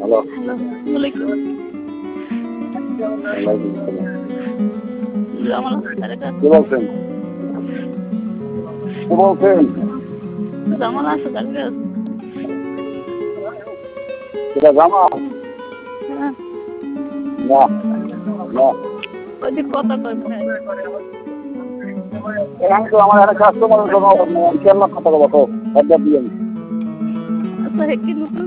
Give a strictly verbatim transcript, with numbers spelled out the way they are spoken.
Hello hello ওয়ালাইকুম ওয়ালাইকুম আসসালাম। জামাল স্যারের কাছে কে বলছেন? কে বলছেন? জামাল আছে স্যারের কাছে এটা জামা? হ্যাঁ না না ওই যে কথা কয় মনে হয় এখানে তো আমার একটা কাস্টমার জন্য কেমন কথা বলো তো একবার দিয়ে আচ্ছা হে কি নতুন